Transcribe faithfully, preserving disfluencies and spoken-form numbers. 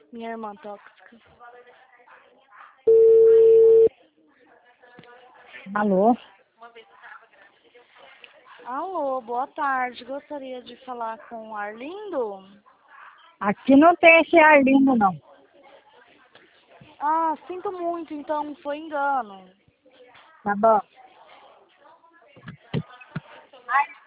Minha irmã tóxica. Alô? Alô, boa tarde. Gostaria de falar com o Arlindo? Aqui não tem esse Arlindo, não. Ah, sinto muito, então foi engano. Tá bom.